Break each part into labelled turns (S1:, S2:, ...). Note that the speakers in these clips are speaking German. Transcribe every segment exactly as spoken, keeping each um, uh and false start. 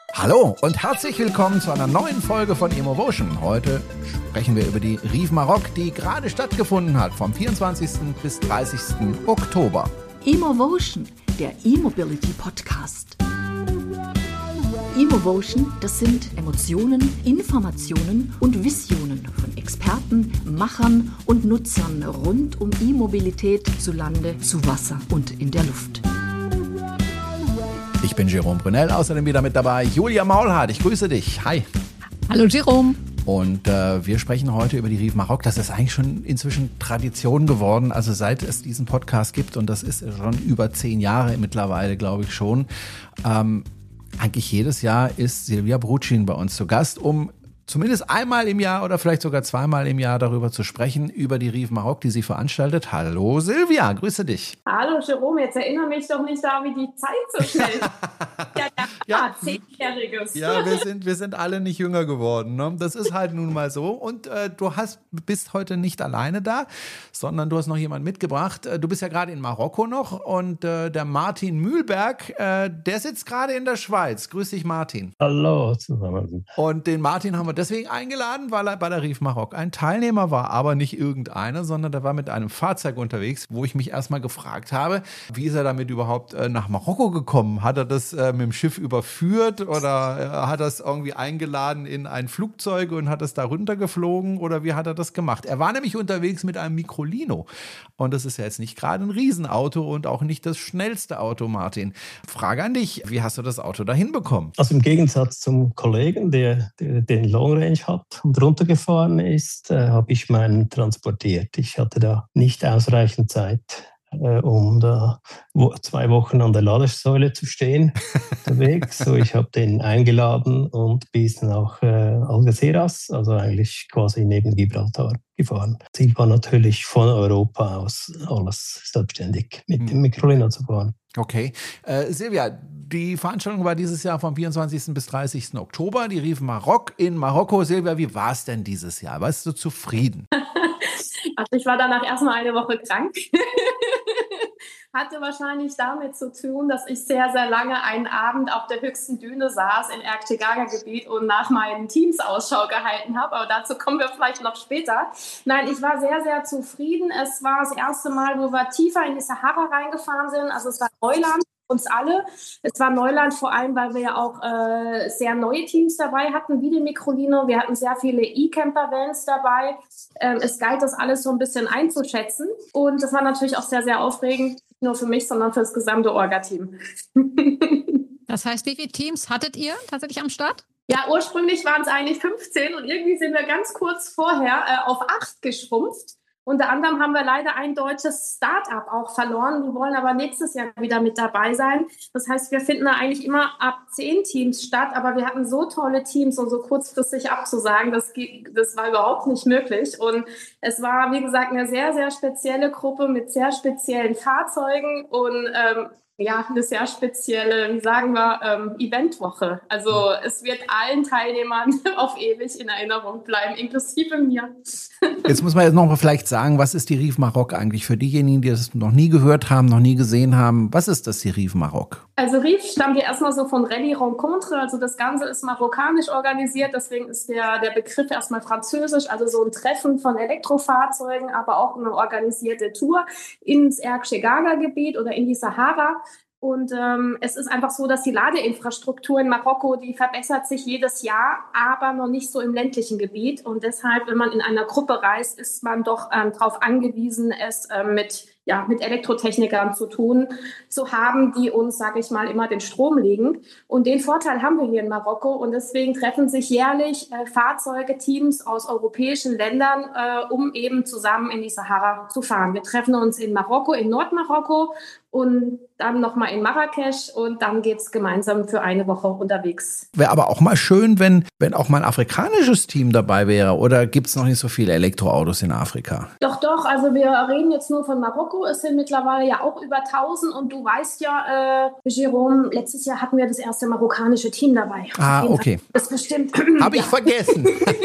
S1: Hallo und herzlich willkommen zu einer neuen Folge von Emovotion. Heute sprechen wir über die Riv Maroc, die gerade stattgefunden hat, vom vierundzwanzigsten bis dreißigsten Oktober.
S2: Emovotion, der E-Mobility-Podcast. Emovotion, das sind Emotionen, Informationen und Visionen von Experten, Machern und Nutzern rund um E-Mobilität zu Lande, zu Wasser und in der Luft.
S1: Ich bin Jerome Brunel, außerdem wieder mit dabei Julia Maulhardt. Ich grüße dich. Hi.
S3: Hallo Jerome.
S1: Und äh, wir sprechen heute über die Riv Maroc. Das ist eigentlich schon inzwischen Tradition geworden, also seit es diesen Podcast gibt, und das ist schon über zehn Jahre mittlerweile, glaube ich schon. Ähm, eigentlich jedes Jahr ist Silvia Brutschin bei uns zu Gast, um zumindest einmal im Jahr oder vielleicht sogar zweimal im Jahr darüber zu sprechen, über die Riv Maroc, die sie veranstaltet. Hallo Silvia, grüße dich.
S4: Hallo Jerome, jetzt erinnere mich doch nicht da, wie die Zeit so schnell. ja, ja, ja, zehnjähriges.
S1: Ja, wir sind, wir sind alle nicht jünger geworden. Ne? Das ist halt nun mal so. Und äh, du hast, bist heute nicht alleine da, sondern du hast noch jemanden mitgebracht. Du bist ja gerade in Marokko noch und äh, der Martin Mühlberg, äh, der sitzt gerade in der Schweiz. Grüß dich, Martin.
S5: Hallo zusammen.
S1: Und den Martin haben wir deswegen eingeladen, weil er bei der Riv Maroc ein Teilnehmer war, aber nicht irgendeiner, sondern der war mit einem Fahrzeug unterwegs, wo ich mich erstmal gefragt habe, wie ist er damit überhaupt äh, nach Marokko gekommen? Hat er das äh, mit dem Schiff überführt oder äh, hat er es irgendwie eingeladen in ein Flugzeug und hat es da runtergeflogen oder wie hat er das gemacht? Er war nämlich unterwegs mit einem Microlino und das ist ja jetzt nicht gerade ein Riesenauto und auch nicht das schnellste Auto, Martin. Frage an dich, wie hast du das Auto da hinbekommen?
S5: Also im Gegensatz zum Kollegen, der, der den Long Range hat und runtergefahren ist, äh, habe ich meinen transportiert. Ich hatte da nicht ausreichend Zeit, äh, um da wo, zwei Wochen an der Ladesäule zu stehen unterwegs. So, ich habe den eingeladen und bis nach äh, Algeciras, also eigentlich quasi neben Gibraltar, gefahren. Ziel war natürlich von Europa aus alles selbstständig mit hm. dem Microlino zu fahren.
S1: Okay. Äh, Silvia, die Veranstaltung war dieses Jahr vom vierundzwanzigsten bis dreißigsten Oktober, die Riv Maroc in Marokko. Silvia, wie war es denn dieses Jahr? Warst du zufrieden?
S4: Also ich war danach erstmal eine Woche krank. Hatte wahrscheinlich damit zu tun, dass ich sehr, sehr lange einen Abend auf der höchsten Düne saß in Erkçe-Gaga-Gebiet und nach meinen Teams Ausschau gehalten habe. Aber dazu kommen wir vielleicht noch später. Nein, ich war sehr, sehr zufrieden. Es war das erste Mal, wo wir tiefer in die Sahara reingefahren sind. Also es war Neuland. Uns alle. Es war Neuland, vor allem, weil wir ja auch äh, sehr neue Teams dabei hatten, wie den Microlino. Wir hatten sehr viele E-Camper-Vans dabei. Ähm, es galt, das alles so ein bisschen einzuschätzen. Und das war natürlich auch sehr, sehr aufregend. Nicht nur für mich, sondern für das gesamte Orga-Team.
S3: Das heißt, wie viele Teams hattet ihr tatsächlich am Start?
S4: Ja, ursprünglich waren es eigentlich fünfzehn und irgendwie sind wir ganz kurz vorher äh, auf acht geschrumpft. Unter anderem haben wir leider ein deutsches Start-up auch verloren. Die wollen aber nächstes Jahr wieder mit dabei sein. Das heißt, wir finden da eigentlich immer ab zehn Teams statt. Aber wir hatten so tolle Teams und so kurzfristig abzusagen, das, das war überhaupt nicht möglich. Und es war, wie gesagt, eine sehr, sehr spezielle Gruppe mit sehr speziellen Fahrzeugen und ähm, ja, eine sehr spezielle, wie sagen wir, ähm, Eventwoche. Also es wird allen Teilnehmern auf ewig in Erinnerung bleiben, inklusive mir.
S1: Jetzt muss man jetzt noch mal vielleicht sagen, was ist die Riv Maroc eigentlich für diejenigen, die das noch nie gehört haben, noch nie gesehen haben? Was ist das, die Riv Maroc?
S4: Also Riv stammt ja erstmal so von Rallye Rencontre, also das Ganze ist marokkanisch organisiert, deswegen ist der, der Begriff erstmal französisch, also so ein Treffen von Elektrofahrzeugen, aber auch eine organisierte Tour ins Erkçe-Gaga-Gebiet oder in die Sahara. Und ähm, es ist einfach so, dass die Ladeinfrastruktur in Marokko, die verbessert sich jedes Jahr, aber noch nicht so im ländlichen Gebiet. Und deshalb, wenn man in einer Gruppe reist, ist man doch ähm, darauf angewiesen, es ähm, mit ja, mit Elektrotechnikern zu tun, zu haben, die uns, sage ich mal, immer den Strom legen. Und den Vorteil haben wir hier in Marokko. Und deswegen treffen sich jährlich äh, Fahrzeuge, Teams aus europäischen Ländern, äh, um eben zusammen in die Sahara zu fahren. Wir treffen uns in Marokko, in Nordmarokko und dann nochmal in Marrakesch und dann geht's gemeinsam für eine Woche unterwegs.
S1: Wäre aber auch mal schön, wenn, wenn auch mal ein afrikanisches Team dabei wäre. Oder gibt es noch nicht so viele Elektroautos in Afrika?
S4: Doch, doch. Also wir reden jetzt nur von Marokko. Es sind mittlerweile ja auch über tausend. Und du weißt ja, äh, Jerome, letztes Jahr hatten wir das erste marokkanische Team dabei.
S1: Ah, okay.
S4: Das bestimmt.
S1: Habe ich vergessen.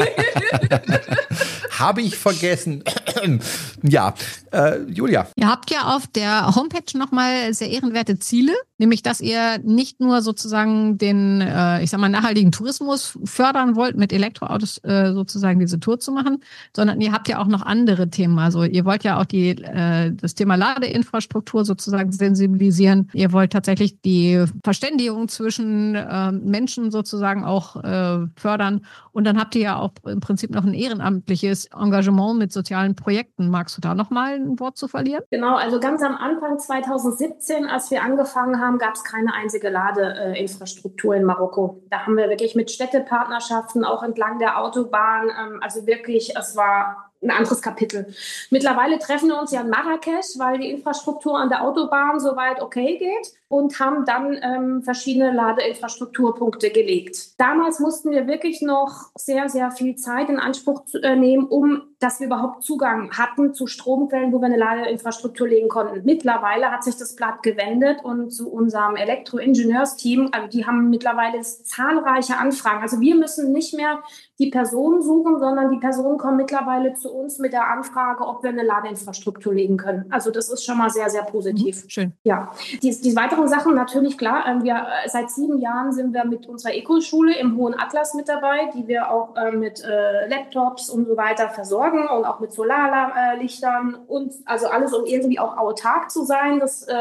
S1: Habe ich vergessen. Ja, äh, Julia.
S3: Ihr habt ja auf der Homepage nochmal nochmal sehr ehrenwerte Ziele, nämlich dass ihr nicht nur sozusagen den, äh, ich sag mal, nachhaltigen Tourismus fördern wollt, mit Elektroautos äh, sozusagen diese Tour zu machen, sondern ihr habt ja auch noch andere Themen. Also ihr wollt ja auch die, äh, das Thema Ladeinfrastruktur sozusagen sensibilisieren. Ihr wollt tatsächlich die Verständigung zwischen äh, Menschen sozusagen auch äh, fördern. Und dann habt ihr ja auch im Prinzip noch ein ehrenamtliches Engagement mit sozialen Projekten. Magst du da nochmal ein Wort zu verlieren?
S4: Genau, also ganz am Anfang zwanzig siebzehn, als wir angefangen haben, gab es keine einzige Ladeinfrastruktur in Marokko. Da haben wir wirklich mit Städtepartnerschaften auch entlang der Autobahn, ähm, also wirklich, es war ein anderes Kapitel. Mittlerweile treffen wir uns ja in Marrakesch, weil die Infrastruktur an der Autobahn soweit okay geht und haben dann ähm, verschiedene Ladeinfrastrukturpunkte gelegt. Damals mussten wir wirklich noch sehr, sehr viel Zeit in Anspruch zu, äh, nehmen, um dass wir überhaupt Zugang hatten zu Stromquellen, wo wir eine Ladeinfrastruktur legen konnten. Mittlerweile hat sich das Blatt gewendet und zu unserem Elektroingenieursteam, also die haben mittlerweile zahlreiche Anfragen. Also wir müssen nicht mehr die Personen suchen, sondern die Personen kommen mittlerweile zu uns mit der Anfrage, ob wir eine Ladeinfrastruktur legen können. Also das ist schon mal sehr, sehr positiv.
S3: Mhm, schön.
S4: Ja, die, die weiteren Sachen natürlich, klar, wir, seit sieben Jahren sind wir mit unserer Eco-Schule im Hohen Atlas mit dabei, die wir auch äh, mit äh, Laptops und so weiter versorgen und auch mit Solarlichtern und also alles, um irgendwie auch autark zu sein. Das äh,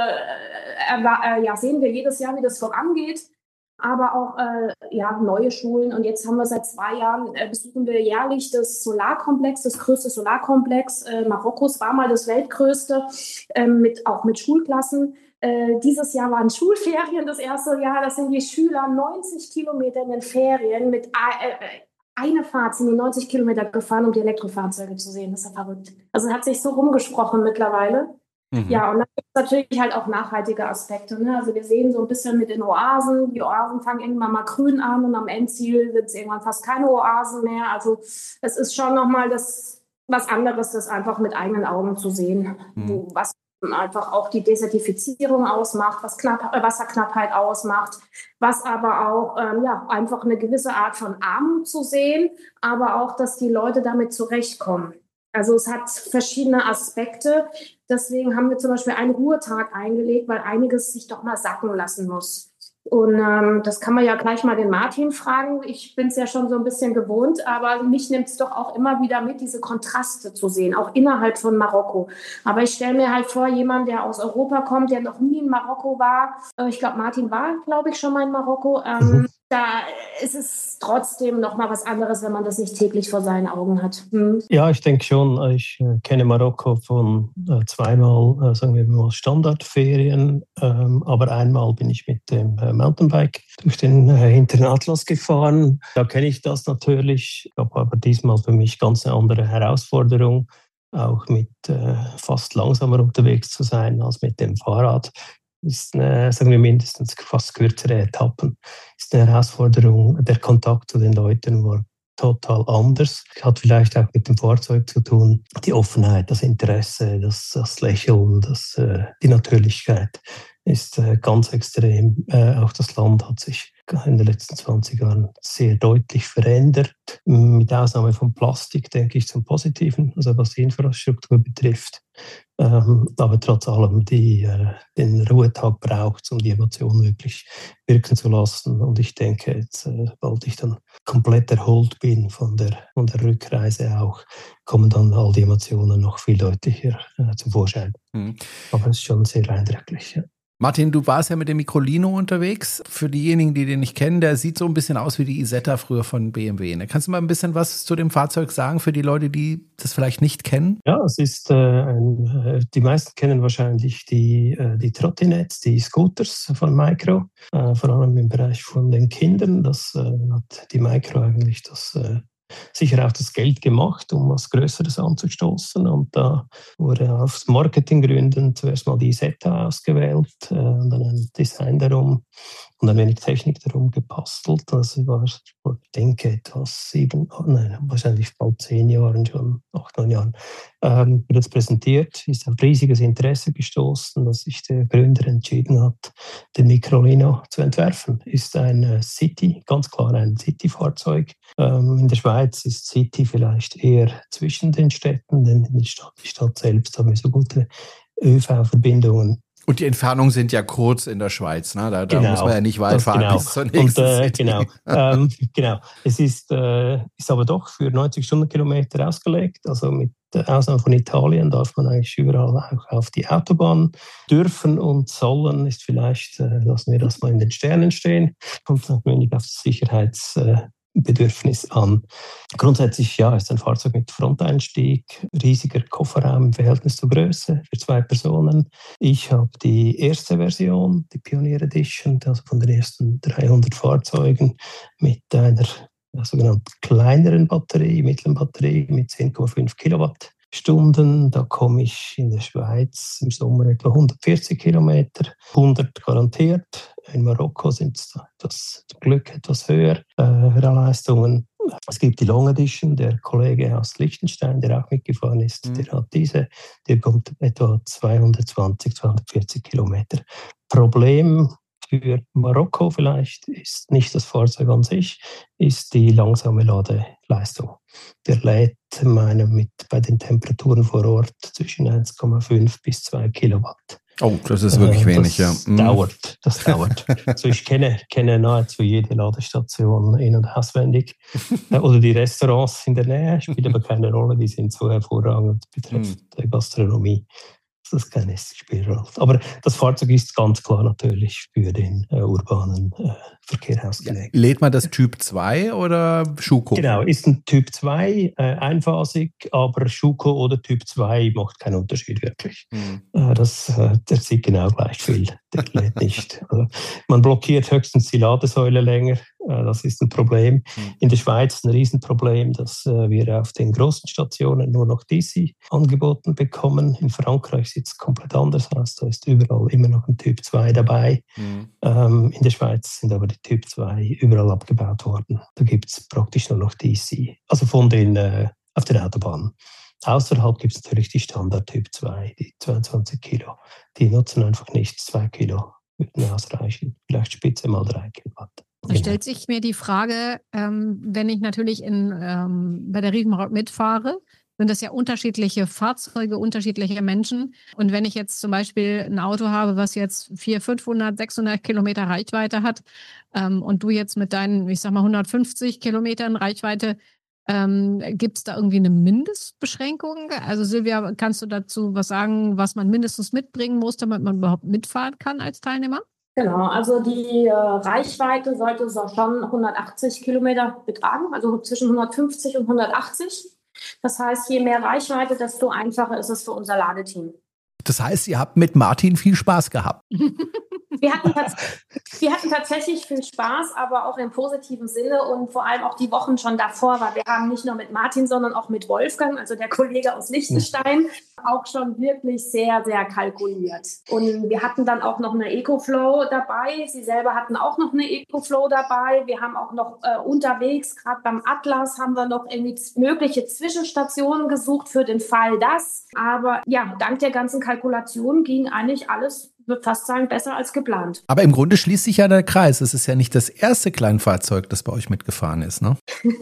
S4: äh, ja, sehen wir jedes Jahr, wie das vorangeht. Aber auch äh, ja, neue Schulen. Und jetzt haben wir seit zwei Jahren, äh, besuchen wir jährlich das Solarkomplex, das größte Solarkomplex äh, Marokkos, war mal das weltgrößte, äh, mit, auch mit Schulklassen. Äh, dieses Jahr waren Schulferien das erste Jahr. Da sind die Schüler neunzig Kilometer in den Ferien mit äh, eine Fahrt sind die neunzig Kilometer gefahren, um die Elektrofahrzeuge zu sehen. Das ist ja verrückt. Also es hat sich so rumgesprochen mittlerweile. Mhm. Ja, und dann gibt es natürlich halt auch nachhaltige Aspekte. Ne? Also wir sehen so ein bisschen mit den Oasen. Die Oasen fangen irgendwann mal grün an und am Endziel sind es irgendwann fast keine Oasen mehr. Also es ist schon nochmal das, was anderes, das einfach mit eigenen Augen zu sehen. Mhm. Was einfach auch die Desertifizierung ausmacht, was Knapp, äh, Wasserknappheit ausmacht, was aber auch ähm, ja, einfach eine gewisse Art von Armut zu sehen, aber auch, dass die Leute damit zurechtkommen. Also es hat verschiedene Aspekte. Deswegen haben wir zum Beispiel einen Ruhetag eingelegt, weil einiges sich doch mal sacken lassen muss. Und ähm, das kann man ja gleich mal den Martin fragen. Ich bin es ja schon so ein bisschen gewohnt, aber mich nimmt es doch auch immer wieder mit, diese Kontraste zu sehen, auch innerhalb von Marokko. Aber ich stelle mir halt vor, jemand, der aus Europa kommt, der noch nie in Marokko war. Äh, ich glaube, Martin war, glaube ich, schon mal in Marokko. Ähm, mhm. Da ist es trotzdem noch mal was anderes, wenn man das nicht täglich vor seinen Augen hat. Hm.
S5: Ja, ich denke schon. Ich äh, kenne Marokko von äh, zweimal, äh, sagen wir mal, Standardferien. Ähm, aber einmal bin ich mit dem äh, Mountainbike durch den äh, hinteren Atlas gefahren. Da kenne ich das natürlich. Aber, aber diesmal für mich ganz eine andere Herausforderung, auch mit äh, fast langsamer unterwegs zu sein als mit dem Fahrrad. Ist eine, sagen wir mindestens fast kürzere Etappen, ist eine Herausforderung. Der Kontakt zu den Leuten war total anders. Hat vielleicht auch mit dem Fahrzeug zu tun. Die Offenheit, das Interesse, das, das Lächeln, das, äh, die Natürlichkeit ist äh, ganz extrem. Äh, auch das Land hat sich in den letzten zwanzig Jahren sehr deutlich verändert. Mit Ausnahme von Plastik, denke ich, zum Positiven, also was die Infrastruktur betrifft. Ähm, aber trotz allem die, äh, den Ruhetag braucht, um die Emotionen wirklich wirken zu lassen. Und ich denke, jetzt, äh, sobald ich dann komplett erholt bin von der, von der Rückreise auch, kommen dann all die Emotionen noch viel deutlicher äh, zum Vorschein. Mhm. Aber es ist schon sehr eindrücklich. Ja.
S1: Martin, du warst ja mit dem Microlino unterwegs. Für diejenigen, die den nicht kennen, der sieht so ein bisschen aus wie die Isetta früher von B M W. Ne? Kannst du mal ein bisschen was zu dem Fahrzeug sagen für die Leute, die das vielleicht nicht kennen?
S5: Ja, es ist äh, ein, äh, die meisten kennen wahrscheinlich die, äh, die Trottinettes, die Scooters von Micro, äh, vor allem im Bereich von den Kindern. Das äh, hat die Micro eigentlich das äh, sicher auch das Geld gemacht, um was Größeres anzustoßen. Und da wurde aus Marketinggründen zuerst mal die Isetta ausgewählt, äh, und dann ein Design darum und ein wenig Technik darum gebastelt. Das war, ich denke, etwas sieben, nein, wahrscheinlich bald zehn Jahren schon, acht, neun Jahren, ähm, wird das präsentiert. Ist auf riesiges Interesse gestoßen, dass sich der Gründer entschieden hat, den Microlino zu entwerfen. Ist ein äh, City, ganz klar ein City-Fahrzeug. Ähm, in der Schweiz ist City vielleicht eher zwischen den Städten, denn in der Stadt, die Stadt selbst haben wir so gute ÖV-Verbindungen.
S1: Und die Entfernungen sind ja kurz in der Schweiz, ne? Da, da
S5: genau,
S1: muss man ja nicht weit fahren
S5: genau.
S1: bis zur nächsten
S5: Und, äh,
S1: City.
S5: Genau, ähm, genau. Es ist, äh, ist aber doch für neunzig Stundenkilometer ausgelegt. Also mit der Ausnahme von Italien darf man eigentlich überall auch auf die Autobahn dürfen und sollen. Ist vielleicht, äh, lassen wir das mal in den Sternen stehen. Kommt ein wenig auf das Sicherheits äh, Bedürfnis an. Grundsätzlich ja, ist ein Fahrzeug mit Fronteinstieg, riesiger Kofferraum im Verhältnis zur Größe für zwei Personen. Ich habe die erste Version, die Pioneer Edition, also von den ersten dreihundert Fahrzeugen mit einer sogenannten kleineren Batterie, mittleren Batterie mit zehn Komma fünf Kilowattstunden. Da komme ich in der Schweiz im Sommer etwa hundertvierzig Kilometer, hundert garantiert. In Marokko sind es etwas, zum Glück etwas höher äh, Leistungen. Es gibt die Long Edition, der Kollege aus Liechtenstein, der auch mitgefahren ist, mhm. der hat diese, der kommt etwa zweihundertzwanzig, zweihundertvierzig Kilometer. Problem für Marokko vielleicht ist nicht das Fahrzeug an sich, ist die langsame Ladeleistung. Der lädt meine, mit, bei den Temperaturen vor Ort zwischen eins Komma fünf bis zwei Kilowatt.
S1: Oh, das ist wirklich äh, wenig, ja.
S5: Das dauert, das dauert. Also ich kenne, kenne nahezu jede Ladestation in- und auswendig. Oder die Restaurants in der Nähe, spielt aber keine Rolle, die sind so hervorragend betreffend mm. Gastronomie. Das ist keine Spielrolle. Aber das Fahrzeug ist ganz klar natürlich für den äh, urbanen äh, Verkehr ausgelegt.
S1: Lädt man das Typ zwei oder Schuko?
S5: Genau, ist ein Typ zwei, äh, einphasig, aber Schuko oder Typ zwei macht keinen Unterschied wirklich. Mhm. Äh, das, äh, der sieht genau gleich viel, der lädt nicht. Also, man blockiert höchstens die Ladesäule länger, äh, das ist ein Problem. Mhm. In der Schweiz ein Riesenproblem, dass äh, wir auf den großen Stationen nur noch D C angeboten bekommen. In Frankreich sieht es komplett anders aus, da ist überall immer noch ein Typ zwei dabei. Mhm. Ähm, in der Schweiz sind aber die Typ zwei überall abgebaut worden. Da gibt es praktisch nur noch D C, also von den äh, auf der Autobahn. Außerhalb gibt es natürlich die Standard Typ zwei, die zweiundzwanzig Kilo. Die nutzen einfach nichts, zwei Kilo würden ausreichen. Vielleicht Spitze mal drei Kilowatt.
S3: Da genau. stellt sich mir die Frage, ähm, wenn ich natürlich in, ähm, bei der Riesenrock mitfahre, sind das ja unterschiedliche Fahrzeuge, unterschiedliche Menschen. Und wenn ich jetzt zum Beispiel ein Auto habe, was jetzt vierhundert, fünfhundert, sechshundert Kilometer Reichweite hat ähm, und du jetzt mit deinen, ich sag mal, hundertfünfzig Kilometern Reichweite, ähm, gibt es da irgendwie eine Mindestbeschränkung? Also Silvia, kannst du dazu was sagen, was man mindestens mitbringen muss, damit man überhaupt mitfahren kann als Teilnehmer?
S4: Genau, also die äh, Reichweite sollte so schon hundertachtzig Kilometer betragen, also zwischen hundertfünfzig und hundertachtzig. Das heißt, je mehr Reichweite, desto einfacher ist es für unser Ladeteam.
S1: Das heißt, ihr habt mit Martin viel Spaß gehabt.
S4: Wir hatten, wir hatten tatsächlich viel Spaß, aber auch im positiven Sinne und vor allem auch die Wochen schon davor, weil wir haben nicht nur mit Martin, sondern auch mit Wolfgang, also der Kollege aus Liechtenstein, auch schon wirklich sehr, sehr kalkuliert. Und wir hatten dann auch noch eine EcoFlow dabei. Sie selber hatten auch noch eine EcoFlow dabei. Wir haben auch noch äh, unterwegs, gerade beim Atlas, haben wir noch irgendwie mögliche Zwischenstationen gesucht für den Fall das. Aber ja, dank der ganzen Kalkulation ging eigentlich alles, ich würde fast sagen, besser als geplant.
S1: Aber im Grunde schließt sich ja der Kreis. Es ist ja nicht das erste Kleinfahrzeug, das bei euch mitgefahren ist, ne?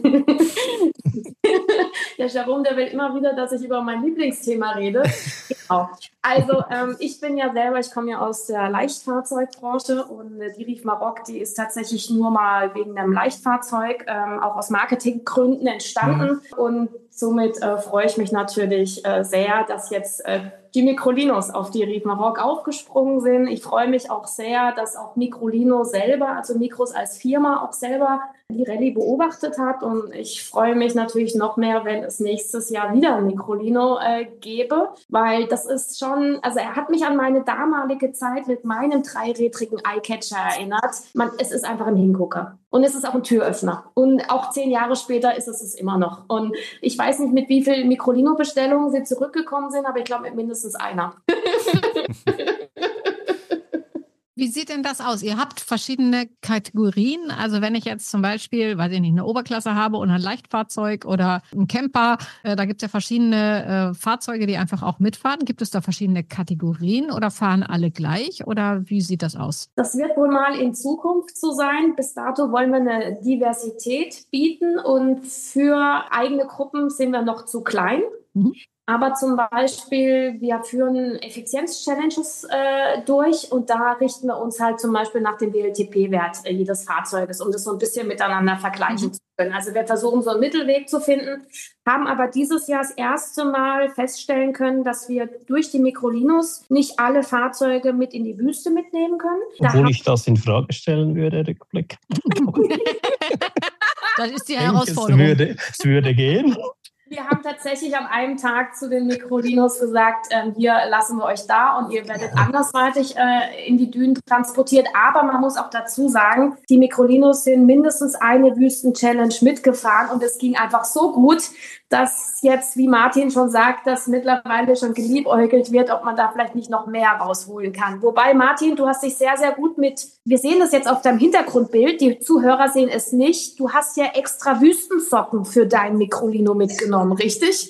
S4: Der Jerome, der will immer wieder, dass ich über mein Lieblingsthema rede. Genau. Also ähm, ich bin ja selber, ich komme ja aus der Leichtfahrzeugbranche und äh, die Rief Maroc, die ist tatsächlich nur mal wegen einem Leichtfahrzeug ähm, auch aus Marketinggründen entstanden. Mhm. Und somit äh, freue ich mich natürlich äh, sehr, dass jetzt äh, die Microlinos auf die Rief Maroc aufgesprungen sind. Ich freue mich auch sehr, dass auch Microlino selber, also Micros als Firma auch selber die Rallye beobachtet hat. Und ich freue mich natürlich noch mehr, wenn es nächstes Jahr wieder ein Microlino äh, gäbe, weil das ist schon, also er hat mich an meine damalige Zeit mit meinem dreirädrigen Eyecatcher erinnert. Man, es ist einfach ein Hingucker. Und es ist auch ein Türöffner. Und auch zehn Jahre später ist es es immer noch. Und ich weiß nicht, mit wie vielen Microlino-Bestellungen sie zurückgekommen sind, aber ich glaube mit mindestens einer.
S3: Wie sieht denn das aus? Ihr habt verschiedene Kategorien. Also wenn ich jetzt zum Beispiel, weiß ich nicht, eine Oberklasse habe oder ein Leichtfahrzeug oder ein Camper, äh, da gibt es ja verschiedene äh, Fahrzeuge, die einfach auch mitfahren. Gibt es da verschiedene Kategorien oder fahren alle gleich oder wie sieht das aus?
S4: Das wird wohl mal in Zukunft so sein. Bis dato wollen wir eine Diversität bieten und für eigene Gruppen sind wir noch zu klein. Mhm. Aber zum Beispiel, wir führen Effizienz-Challenges äh, durch und da richten wir uns halt zum Beispiel nach dem W L T P-Wert äh, jedes Fahrzeuges, um das so ein bisschen miteinander vergleichen mhm. zu können. Also wir versuchen so einen Mittelweg zu finden, haben aber dieses Jahr das erste Mal feststellen können, dass wir durch die Microlinos nicht alle Fahrzeuge mit in die Wüste mitnehmen können.
S5: Obwohl da ich das in Frage stellen würde, Rückblick.
S3: Das ist die Herausforderung.
S5: Es würde, es würde gehen.
S4: Wir haben tatsächlich an einem Tag zu den Microlinos gesagt, ähm, hier lassen wir euch da und ihr werdet andersweitig äh, in die Dünen transportiert. Aber man muss auch dazu sagen, die Microlinos sind mindestens eine Wüsten-Challenge mitgefahren und es ging einfach so gut, dass jetzt, wie Martin schon sagt, dass mittlerweile schon geliebäugelt wird, ob man da vielleicht nicht noch mehr rausholen kann. Wobei, Martin, du hast dich sehr, sehr gut mit, wir sehen das jetzt auf deinem Hintergrundbild, die Zuhörer sehen es nicht, du hast ja extra Wüstensocken für dein Microlino mitgenommen, richtig?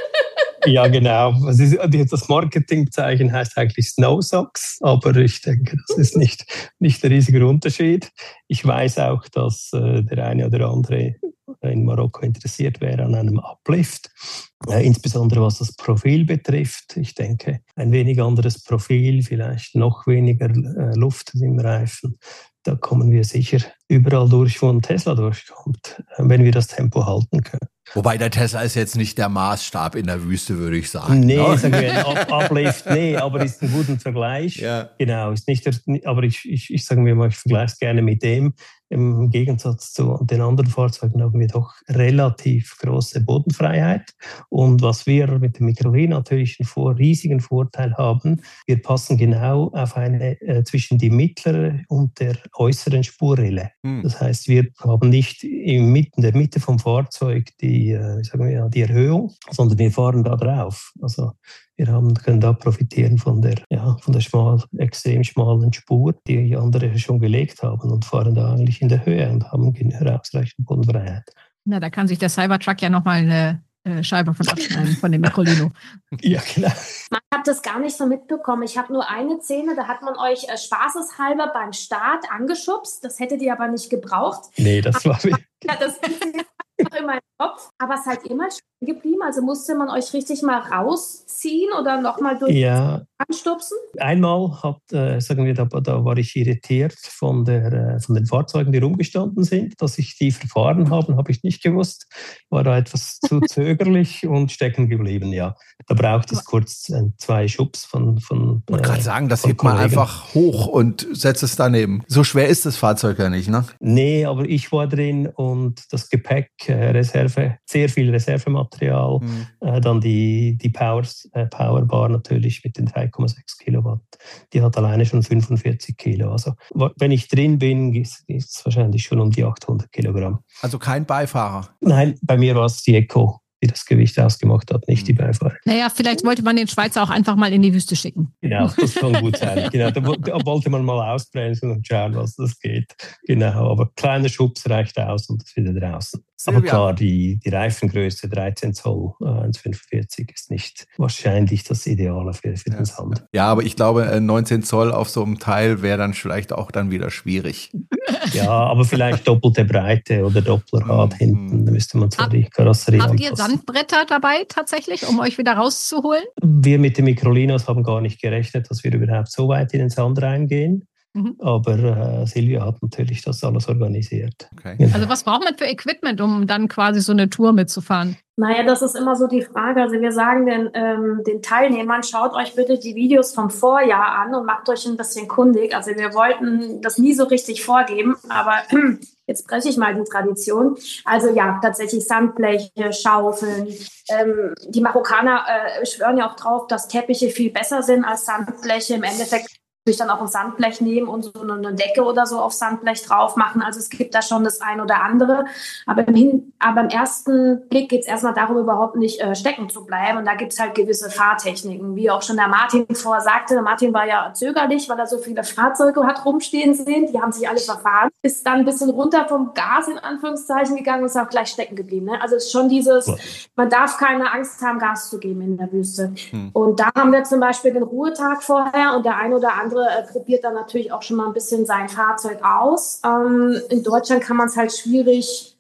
S5: Ja, genau. Das Marketingzeichen heißt eigentlich Snow Socks, aber ich denke, das ist nicht, nicht der riesige Unterschied. Ich weiß auch, dass äh, der eine oder andere in Marokko interessiert wäre an einem Uplift, äh, insbesondere was das Profil betrifft. Ich denke, ein wenig anderes Profil, vielleicht noch weniger äh, Luft im Reifen. Da kommen wir sicher überall durch, wo ein Tesla durchkommt, wenn wir das Tempo halten können.
S1: Wobei der Tesla ist jetzt nicht der Maßstab in der Wüste, würde ich sagen.
S5: Nee,
S1: no?
S5: sagen wir ein Uplift, nee, aber ist ein guter Vergleich.
S1: Ja.
S5: Genau, ist nicht der, aber ich, ich, ich sage mir mal, ich vergleiche es gerne mit dem. Im Gegensatz zu den anderen Fahrzeugen haben wir doch relativ große Bodenfreiheit. Und was wir mit dem Microlino natürlich einen vor, riesigen Vorteil haben, wir passen genau auf eine äh, zwischen die mittlere und der äußeren Spurrille. Hm. Das heißt, wir haben nicht in der Mitte vom Fahrzeug die, äh, sagen wir, die Erhöhung, sondern wir fahren da drauf. Also wir haben, können da profitieren von der, ja, von der schmal, extrem schmalen Spur, die andere schon gelegt haben und fahren da eigentlich in der Höhe und haben ausreichend Bodenfreiheit.
S3: Na, da kann sich der Cybertruck ja nochmal eine äh, Scheibe von abschneiden, von dem Microlino.
S5: Ja, genau.
S4: Man hat das gar nicht so mitbekommen. Ich habe nur eine Szene, da hat man euch äh, spaßeshalber beim Start angeschubst. Das hättet ihr aber nicht gebraucht.
S5: Nee, das war...
S4: Ja, das ist in meinem Kopf, aber es ist halt immer stehen geblieben. Also musste man euch richtig mal rausziehen oder nochmal durch
S5: ja.
S4: anstupsen?
S5: Einmal hat, äh, sagen wir, da, da war ich irritiert von, der, äh, von den Fahrzeugen, die rumgestanden sind. Dass ich die verfahren habe, habe ich nicht gewusst. War da etwas zu zögerlich und stecken geblieben, ja. Da braucht es kurz äh, zwei Schubs von von
S1: Ich wollte
S5: äh,
S1: gerade sagen, das hebt man einfach hoch und setzt es daneben. So schwer ist das Fahrzeug ja nicht, ne?
S5: Nee, aber ich war drin und das Gepäck, äh, Reserve, sehr viel Reservematerial, mhm. äh, dann die, die Powers, äh, Powerbar natürlich mit den drei Komma sechs Kilowatt. Die hat alleine schon fünfundvierzig Kilo. Also wenn ich drin bin, ist es wahrscheinlich schon um die achthundert Kilogramm.
S1: Also kein Beifahrer?
S5: Nein, bei mir war es die Eco, die das Gewicht ausgemacht hat, nicht die Beifahrer.
S3: Naja, vielleicht wollte man den Schweizer auch einfach mal in die Wüste schicken.
S5: Genau, das kann gut sein. Genau, da, da wollte man mal ausbremsen und schauen, was das geht. Genau, aber kleiner Schubs reicht aus und ist wieder draußen. Silvia. Aber klar, die, die Reifengröße dreizehn Zoll, äh, eins Komma fünfundvierzig ist nicht wahrscheinlich das Ideale für, für
S1: ja.
S5: den Sand.
S1: Ja, aber ich glaube, neunzehn Zoll auf so einem Teil wäre dann vielleicht auch dann wieder schwierig.
S5: Ja, aber vielleicht doppelte Breite oder Doppelrad mm, hinten, da müsste man zwar Hab, die Karosserie
S3: Habt
S5: anpassen.
S3: ihr Sandbretter dabei tatsächlich, um euch wieder rauszuholen?
S5: Wir mit den Microlinos haben gar nicht gerechnet, dass wir überhaupt so weit in den Sand reingehen. Mhm. Aber äh, Silvia hat natürlich das alles organisiert.
S1: Okay.
S5: Genau.
S3: Also was braucht man für Equipment, um dann quasi so eine Tour mitzufahren?
S4: Naja, das ist immer so die Frage. Also wir sagen den, ähm, den Teilnehmern, schaut euch bitte die Videos vom Vorjahr an und macht euch ein bisschen kundig. Also wir wollten das nie so richtig vorgeben, aber jetzt breche ich mal die Tradition. Also ja, tatsächlich Sandbleche, Schaufeln. Ähm, die Marokkaner äh, schwören ja auch drauf, dass Teppiche viel besser sind als Sandbleche. Im Endeffekt dann auch ein Sandblech nehmen und so eine Decke oder so auf Sandblech drauf machen. Also es gibt da schon das ein oder andere. Aber im, Hin- aber im ersten Blick geht es erstmal darum, überhaupt nicht äh, stecken zu bleiben. Und da gibt es halt gewisse Fahrtechniken, wie auch schon der Martin vorher sagte. Der Martin war ja zögerlich, weil er so viele Fahrzeuge hat rumstehen sehen. Die haben sich alle verfahren. Ist dann ein bisschen runter vom Gas in Anführungszeichen gegangen und ist auch gleich stecken geblieben. Ne? Also es ist schon dieses, man darf keine Angst haben, Gas zu geben in der Wüste. Hm. Und da haben wir zum Beispiel den Ruhetag vorher und der eine oder andere Äh, probiert dann natürlich auch schon mal ein bisschen sein Fahrzeug aus. Ähm, in Deutschland kann man es halt schwierig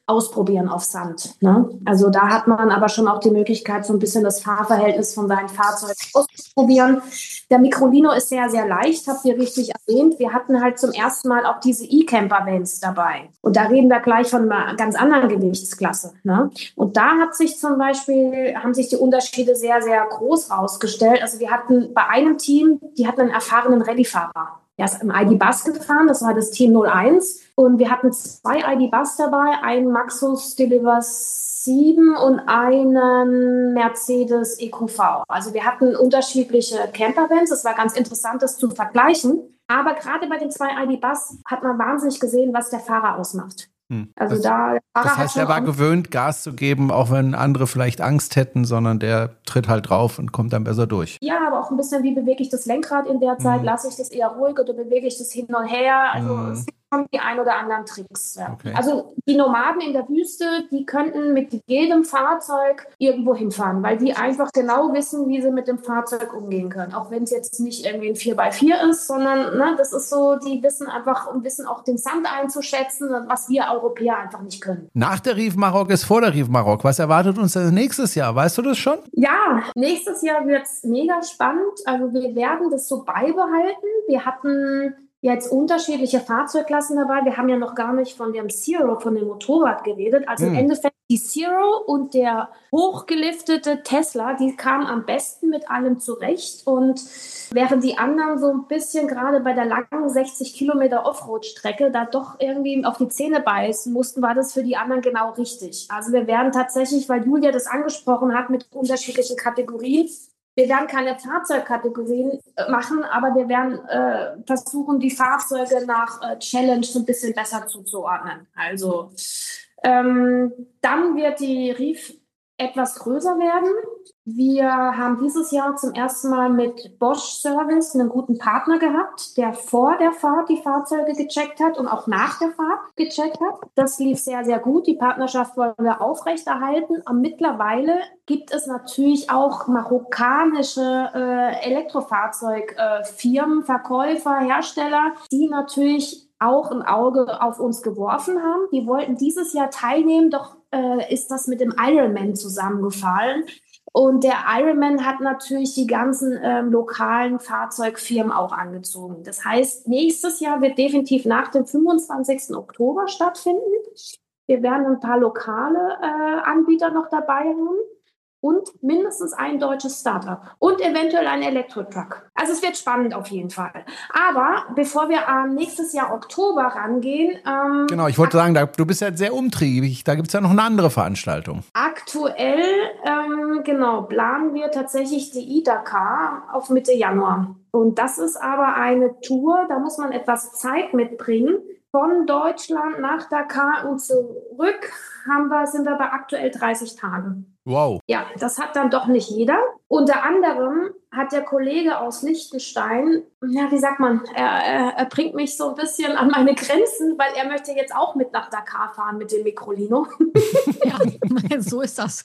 S4: ausprobieren auf Sand. Ne? Also da hat man aber schon auch die Möglichkeit, so ein bisschen das Fahrverhältnis von seinem Fahrzeug auszuprobieren. Der Microlino ist sehr, sehr leicht, habt ihr richtig erwähnt. Wir hatten halt zum ersten Mal auch diese E-Camper-Vans dabei. Und da reden wir gleich von einer ganz anderen Gewichtsklasse. Ne? Und da hat sich zum Beispiel, haben sich die Unterschiede sehr, sehr groß rausgestellt. Also wir hatten bei einem Team, die hatten einen erfahrenen Rallye-Fahrer. Er ist im I D-Bus gefahren, das war das Team null eins. Und wir hatten zwei I D-Bus dabei, einen Maxus Deliver sieben und einen Mercedes E Q V. Also wir hatten unterschiedliche Campervans. Es war ganz interessant, das zu vergleichen. Aber gerade bei den zwei I D-Bus hat man wahnsinnig gesehen, was der Fahrer ausmacht.
S1: Hm.
S4: Also
S1: das,
S4: da, der Fahrer
S1: das heißt, er war gewöhnt, Gas zu geben, auch wenn andere vielleicht Angst hätten, sondern der tritt halt drauf und kommt dann besser durch.
S4: Ja, aber auch ein bisschen, wie bewege ich das Lenkrad in der Zeit?
S1: Hm.
S4: Lasse ich das eher ruhig oder bewege ich das hin und her? Also
S1: Hm.
S4: es gibt schon die ein oder anderen Tricks. Ja.
S1: Okay.
S4: Also die Nomaden in der Wüste, die könnten mit jedem Fahrzeug irgendwo hinfahren, weil die einfach genau wissen, wie sie mit dem Fahrzeug umgehen können. Auch wenn es jetzt nicht irgendwie ein vier bei vier ist, sondern ne, das ist so, die wissen einfach und wissen auch den Sand einzuschätzen, was wir Europäer einfach nicht können.
S1: Nach der Rief Maroc ist vor der Rief Maroc. Was erwartet uns nächstes Jahr? Weißt du das schon?
S4: Ja, nächstes Jahr wird es mega spannend. Also wir werden das so beibehalten. Wir hatten jetzt unterschiedliche Fahrzeugklassen dabei. Wir haben ja noch gar nicht von dem Zero, von dem Motorrad geredet. Also hm. im Endeffekt die Zero und der hochgeliftete Tesla, die kamen am besten mit allem zurecht. Und während die anderen so ein bisschen gerade bei der langen sechzig Kilometer Offroad-Strecke da doch irgendwie auf die Zähne beißen mussten, war das für die anderen genau richtig. Also wir werden tatsächlich, weil Julia das angesprochen hat, mit unterschiedlichen Kategorien, wir werden keine Fahrzeugkategorien machen, aber wir werden äh, versuchen, die Fahrzeuge nach äh, Challenge so ein bisschen besser zuzuordnen. Also ähm, dann wird die Rief etwas größer werden. Wir haben dieses Jahr zum ersten Mal mit Bosch Service einen guten Partner gehabt, der vor der Fahrt die Fahrzeuge gecheckt hat und auch nach der Fahrt gecheckt hat. Das lief sehr, sehr gut. Die Partnerschaft wollen wir aufrechterhalten. Und mittlerweile gibt es natürlich auch marokkanische äh, Elektrofahrzeugfirmen, äh, Verkäufer, Hersteller, die natürlich auch ein Auge auf uns geworfen haben. Die wollten dieses Jahr teilnehmen, doch äh, ist das mit dem Ironman zusammengefallen. Und der Ironman hat natürlich die ganzen ähm, lokalen Fahrzeugfirmen auch angezogen. Das heißt, nächstes Jahr wird definitiv nach dem fünfundzwanzigsten Oktober stattfinden. Wir werden ein paar lokale äh, Anbieter noch dabei haben. Und mindestens ein deutsches Startup und eventuell ein Elektro-Truck. Also es wird spannend auf jeden Fall. Aber bevor wir ähm, nächstes Jahr Oktober rangehen... Ähm,
S1: genau, ich wollte sagen, da, du bist ja sehr umtriebig. Da gibt es ja noch eine andere Veranstaltung.
S4: Aktuell, ähm, genau, planen wir tatsächlich die I-Dakar auf Mitte Januar. Und das ist aber eine Tour, da muss man etwas Zeit mitbringen. Von Deutschland nach Dakar und zurück haben wir, sind wir bei aktuell dreißig Tagen.
S1: Wow.
S4: Ja, das hat dann doch nicht jeder. Unter anderem hat der Kollege aus Liechtenstein, ja, wie sagt man, er, er, er bringt mich so ein bisschen an meine Grenzen, weil er möchte jetzt auch mit nach Dakar fahren mit dem Microlino.
S3: Ja, so ist das.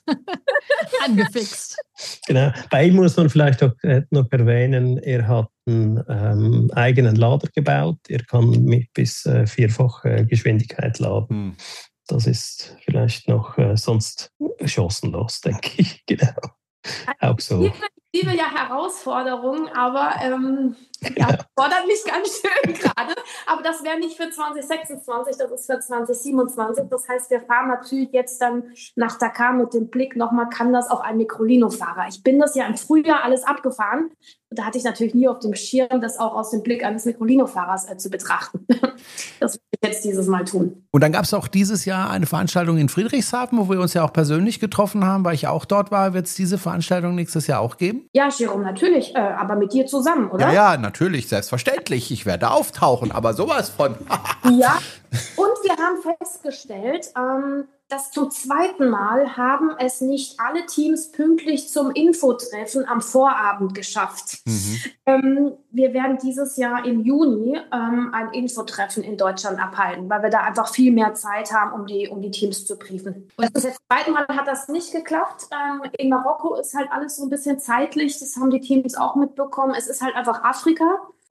S3: Angefixt.
S5: Genau. Bei ihm muss man vielleicht auch noch erwähnen, er hat einen ähm, eigenen Lader gebaut. Er kann mit bis äh, vierfach äh, Geschwindigkeit laden. Hm. Das ist vielleicht noch äh, sonst chancenlos, denke ich. Genau. Auch so.
S4: Ich liebe ja Herausforderungen, aber ähm, ja, fordert mich ganz schön gerade. Aber das wäre nicht für zwanzig sechsundzwanzig, das ist für zwanzig siebenundzwanzig. Das heißt, wir fahren natürlich jetzt dann nach Dakar mit dem Blick nochmal, kann das auch ein Microlino-Fahrer? Ich bin das ja im Frühjahr alles abgefahren. Da hatte ich natürlich nie auf dem Schirm, das auch aus dem Blick eines Microlino-Fahrers äh, zu betrachten. Das will ich jetzt dieses Mal tun.
S1: Und dann gab es auch dieses Jahr eine Veranstaltung in Friedrichshafen, wo wir uns ja auch persönlich getroffen haben, weil ich auch dort war. Wird es diese Veranstaltung nächstes Jahr auch geben?
S4: Ja, Jerome, natürlich, äh, aber mit dir zusammen, oder?
S1: Ja, ja, natürlich, selbstverständlich. Ich werde auftauchen, aber sowas von.
S4: Ja, und wir haben festgestellt, ähm, dass zum zweiten Mal haben es nicht alle Teams pünktlich zum Infotreffen am Vorabend geschafft. Mhm. Ähm, wir werden dieses Jahr im Juni ähm, ein Infotreffen in Deutschland abhalten, weil wir da einfach viel mehr Zeit haben, um die, um die Teams zu briefen. Und das jetzt zweite Mal hat das nicht geklappt. Ähm, in Marokko ist halt alles so ein bisschen zeitlich, das haben die Teams auch mitbekommen. Es ist halt einfach Afrika.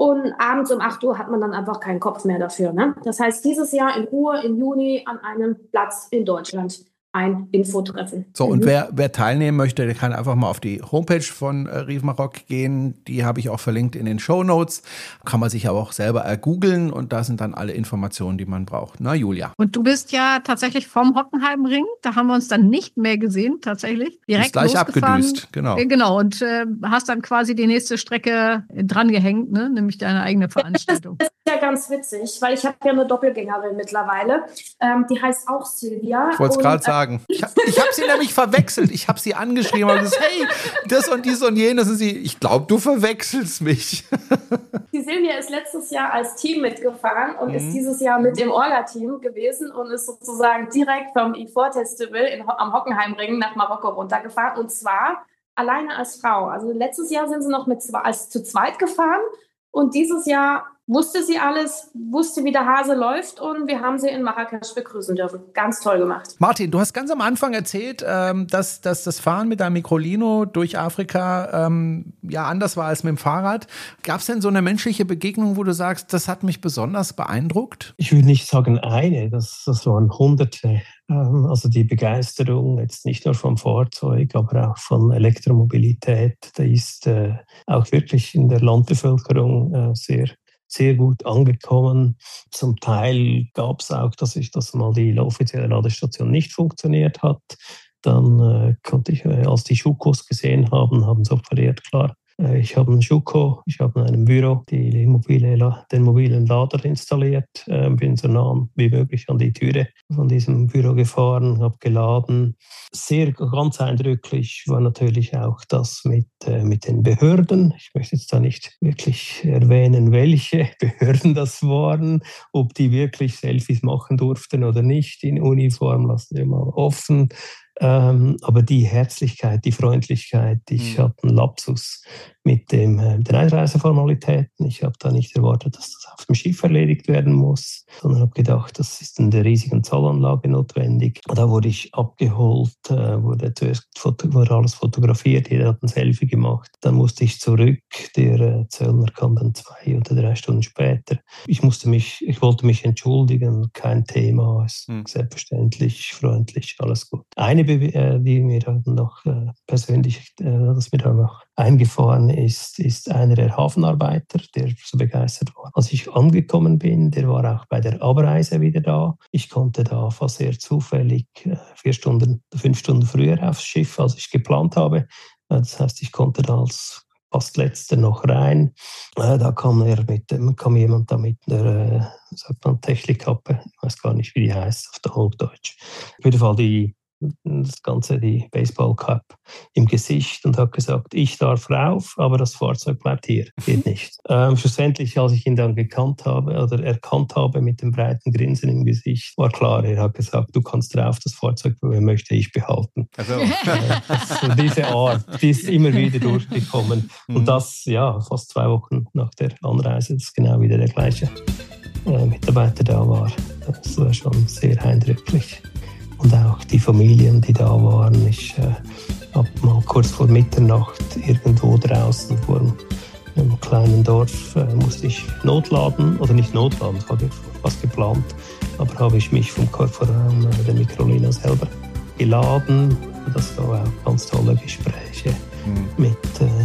S4: Und abends um acht Uhr hat man dann einfach keinen Kopf mehr dafür. Ne? Das heißt, dieses Jahr in Ruhe im Juni an einem Platz in Deutschland ein Infotreffen.
S1: So, und
S4: mhm.
S1: wer, wer teilnehmen möchte, der kann einfach mal auf die Homepage von äh, Rive Maroc gehen. Die habe ich auch verlinkt in den Shownotes. Kann man sich aber auch selber ergoogeln und da sind dann alle Informationen, die man braucht. Na, Julia?
S3: Und du bist ja tatsächlich vom Hockenheimring. Da haben wir uns dann nicht mehr gesehen, tatsächlich. Direkt
S1: ist gleich abgedüst, genau.
S3: Äh, genau, und äh, hast dann quasi die nächste Strecke drangehängt, ne? Nämlich deine eigene Veranstaltung.
S4: Das ist ja ganz witzig, weil ich habe ja eine Doppelgängerin mittlerweile. Ähm, die heißt auch Silvia.
S1: Ich wollte es gerade sagen. Ich, ich habe sie nämlich verwechselt. Ich habe sie angeschrieben und gesagt, hey, das und dies und jenes. Und sie, ich glaube, du verwechselst mich.
S4: Die Silvia ist letztes Jahr als Team mitgefahren und
S1: mhm.
S4: ist dieses Jahr mit im Orga-Team gewesen und ist sozusagen direkt vom I vier Festival in, am Hockenheimring nach Marokko runtergefahren. Und zwar alleine als Frau. Also letztes Jahr sind sie noch mit zwei, als zu zweit gefahren und dieses Jahr wusste sie alles, wusste, wie der Hase läuft und wir haben sie in Marrakesch begrüßen dürfen. Ganz toll gemacht.
S1: Martin, du hast ganz am Anfang erzählt, ähm, dass, dass das Fahren mit deinem Microlino durch Afrika ähm, ja anders war als mit dem Fahrrad. Gab es denn so eine menschliche Begegnung, wo du sagst, das hat mich besonders beeindruckt?
S5: Ich würde nicht sagen eine, das, das waren Hunderte. Ähm, also die Begeisterung jetzt nicht nur vom Fahrzeug, aber auch von Elektromobilität, da ist äh, auch wirklich in der Landbevölkerung äh, sehr sehr gut angekommen. Zum Teil gab es auch, dass ich, dass mal die offizielle Ladestation nicht funktioniert hat. Dann äh, konnte ich, äh, als die Schukos gesehen haben, haben sie offeriert, klar, äh, ich habe einen Schuko, ich habe in einem Büro die mobile, den mobilen Lader installiert, äh, bin so nah wie möglich an die Türe von diesem Büro gefahren, habe geladen. Sehr ganz eindrücklich war natürlich auch das mit, äh, mit den Behörden. Ich möchte jetzt da nicht wirklich erwähnen, welche Behörden das waren, ob die wirklich Selfies machen durften oder nicht in Uniform, lassen wir mal offen. Ähm, aber die Herzlichkeit, die Freundlichkeit, ich mhm. hatte einen Lapsus mit dem, äh, den Einreiseformalitäten. Ich habe da nicht erwartet, dass das auf dem Schiff erledigt werden muss, sondern habe gedacht, das ist in der riesigen Zollanlage notwendig. Da wurde ich abgeholt, äh, wurde zuerst foto- wurde alles fotografiert, jeder hat ein Selfie gemacht. Dann musste ich zurück, der äh, Zöllner kam dann zwei oder drei Stunden später. Ich musste mich, ich wollte mich entschuldigen, kein Thema, ist mhm. selbstverständlich, freundlich, alles gut. Eine, die mir dann noch äh, persönlich, äh, das mir dann noch eingefahren ist, ist einer der Hafenarbeiter, der so begeistert war. Als ich angekommen bin, der war auch bei der Abreise wieder da. Ich konnte da fast sehr zufällig äh, vier Stunden, fünf Stunden früher aufs Schiff, als ich geplant habe. Äh, das heißt, ich konnte da als fast letzter noch rein. Äh, da kam, er mit, kam jemand da mit einer, äh, sagt man, Technikkappe, ich weiß gar nicht, wie die heißt auf der Hochdeutsch. Auf jeden Fall die das Ganze, die Baseball-Cap im Gesicht und hat gesagt, ich darf rauf, aber das Fahrzeug bleibt hier, geht nicht. Ähm, schlussendlich, als ich ihn dann gekannt habe oder erkannt habe mit dem breiten Grinsen im Gesicht, war klar, er hat gesagt, du kannst rauf, das Fahrzeug möchte ich behalten. Also. Äh, so diese Art, die ist immer wieder durchgekommen. Mhm. Und das, ja, fast zwei Wochen nach der Anreise, das ist genau wieder der gleiche äh, Mitarbeiter da war. Das war schon sehr eindrücklich. Und auch die Familien, die da waren. Ich äh, habe mal kurz vor Mitternacht irgendwo draußen vor einem kleinen Dorf äh, musste ich notladen, oder nicht notladen, das hatte ich fast geplant, aber habe ich mich vom Kofferraum äh, der Microlino selber geladen. Das war auch ganz tolle Gespräche mhm. mit, äh,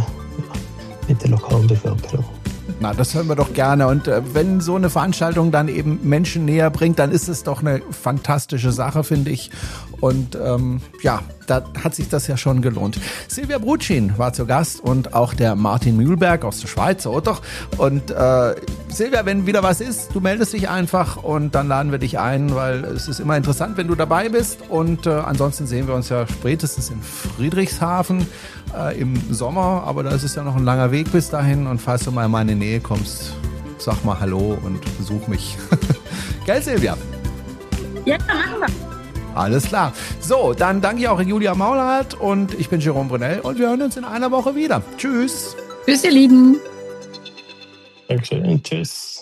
S5: mit der lokalen Bevölkerung.
S1: Na, das hören wir doch gerne. Und äh, wenn so eine Veranstaltung dann eben Menschen näher bringt, dann ist es doch eine fantastische Sache, finde ich. Und ähm, ja, da hat sich das ja schon gelohnt. Silvia Brutschin war zu Gast und auch der Martin Mühlberg aus der Schweiz, oh doch. Und äh, Silvia, wenn wieder was ist, du meldest dich einfach und dann laden wir dich ein, weil es ist immer interessant, wenn du dabei bist. Und äh, ansonsten sehen wir uns ja spätestens in Friedrichshafen äh, im Sommer. Aber da ist es ja noch ein langer Weg bis dahin. Und falls du mal in meine Nähe kommst, sag mal Hallo und besuch mich. Gell, Silvia?
S4: Ja, machen wir.
S1: Alles klar. So, dann danke ich auch Julia Maulhardt und ich bin Jerome Brunel und wir hören uns in einer Woche wieder. Tschüss.
S3: Tschüss, ihr Lieben.
S5: Dankeschön. Tschüss.